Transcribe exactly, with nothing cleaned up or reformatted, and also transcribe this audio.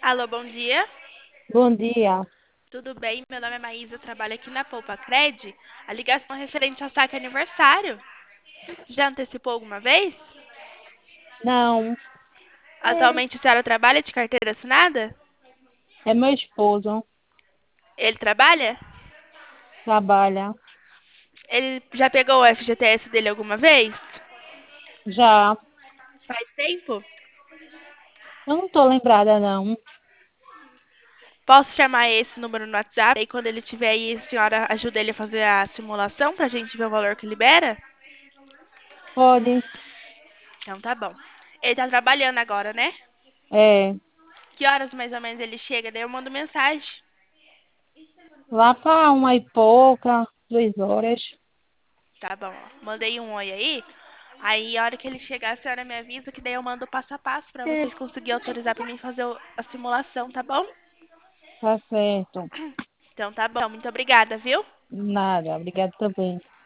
Alô, bom dia. Bom dia. Tudo bem? Meu nome é Maísa, eu trabalho aqui na Poupa Cred. A ligação é referente ao saque aniversário. Já antecipou alguma vez? Não, Atualmente a senhora trabalha de carteira assinada? é meu esposo. Ele trabalha? Trabalha. Ele já pegou o F G T S dele alguma vez? Já. Faz tempo? Eu não tô lembrada, não. Posso chamar esse número no WhatsApp? E quando ele tiver aí, a senhora ajuda ele a fazer a simulação pra gente ver o valor que libera? Pode. Então tá bom. Ele tá trabalhando agora, né? É. Que horas mais ou menos ele chega? Daí eu mando mensagem. Lá para uma e pouca, duas horas. Tá bom, ó. Mandei um oi aí. Aí, a hora que ele chegar, a senhora me avisa que daí eu mando o passo a passo pra vocês conseguirem autorizar pra mim fazer o- a simulação, tá bom? Tá certo. Então tá bom. Muito obrigada, viu? Nada. Obrigado também.